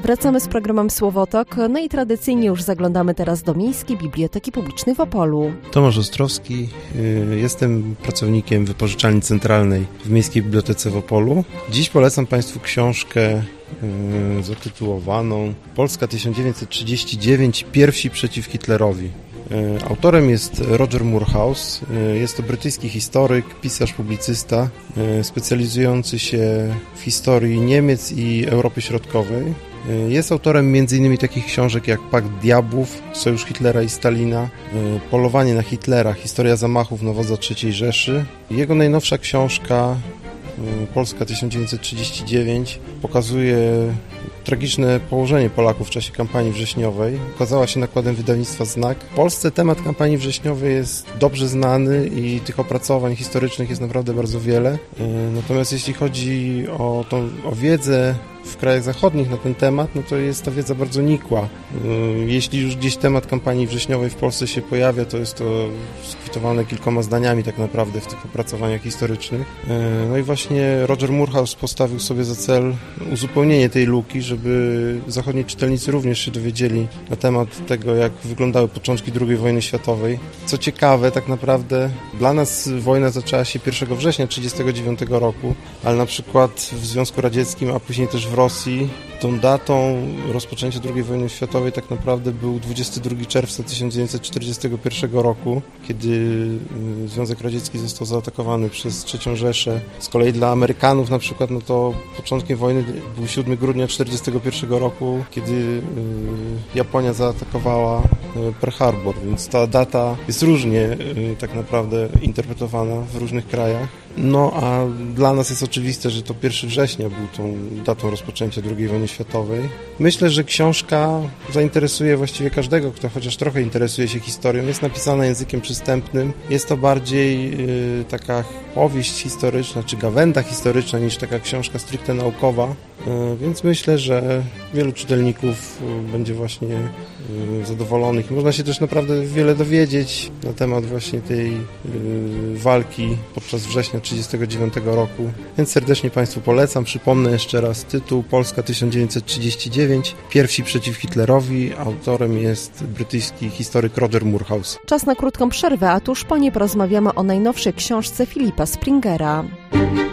Wracamy z programem Słowotok, no i tradycyjnie już zaglądamy teraz do Miejskiej Biblioteki Publicznej w Opolu. Tomasz Ostrowski, jestem pracownikiem Wypożyczalni Centralnej w Miejskiej Bibliotece w Opolu. Dziś polecam Państwu książkę zatytułowaną Polska 1939 – Pierwsi przeciw Hitlerowi. Autorem jest Roger Moorhouse, jest to brytyjski historyk, pisarz, publicysta, specjalizujący się w historii Niemiec i Europy Środkowej. Jest autorem m.in. takich książek jak Pakt Diabłów, Sojusz Hitlera i Stalina, Polowanie na Hitlera, Historia zamachów na wodza III Rzeszy. Jego najnowsza książka Polska 1939 pokazuje tragiczne położenie Polaków w czasie kampanii wrześniowej. Ukazała się nakładem wydawnictwa Znak. W Polsce temat kampanii wrześniowej jest dobrze znany i tych opracowań historycznych jest naprawdę bardzo wiele. Natomiast jeśli chodzi o wiedzę w krajach zachodnich na ten temat, no to jest ta wiedza bardzo nikła. Jeśli już gdzieś temat kampanii wrześniowej w Polsce się pojawia, to jest to skwitowane kilkoma zdaniami tak naprawdę w tych opracowaniach historycznych. No i właśnie Roger Moorhouse postawił sobie za cel uzupełnienie tej luki, żeby zachodni czytelnicy również się dowiedzieli na temat tego, jak wyglądały początki II wojny światowej. Co ciekawe, tak naprawdę dla nas wojna zaczęła się 1 września 1939 roku, ale na przykład w Związku Radzieckim, a później też w Rosji, tą datą rozpoczęcia II wojny światowej tak naprawdę był 22 czerwca 1941 roku, kiedy Związek Radziecki został zaatakowany przez III Rzeszę. Z kolei dla Amerykanów na przykład, no to początkiem wojny był 7 grudnia 1941 roku, kiedy Japonia zaatakowała Pearl Harbor, więc ta data jest różnie tak naprawdę interpretowana w różnych krajach. No a dla nas jest oczywiste, że to 1 września był tą datą rozpoczęcia II wojny światowej. Myślę, że książka zainteresuje właściwie każdego, kto chociaż trochę interesuje się historią. Jest napisana językiem przystępnym. Jest to bardziej taka powieść historyczna, czy gawęda historyczna, niż taka książka stricte naukowa. Więc myślę, że wielu czytelników będzie właśnie zadowolonych. Można się też naprawdę wiele dowiedzieć na temat właśnie tej walki podczas września 1939 roku. Więc serdecznie Państwu polecam. Przypomnę jeszcze raz tytuł Polska 1939 – Pierwsi przeciw Hitlerowi. Autorem jest brytyjski historyk Roger Moorhouse. Czas na krótką przerwę, a tuż po niej porozmawiamy o najnowszej książce Philipa Springera.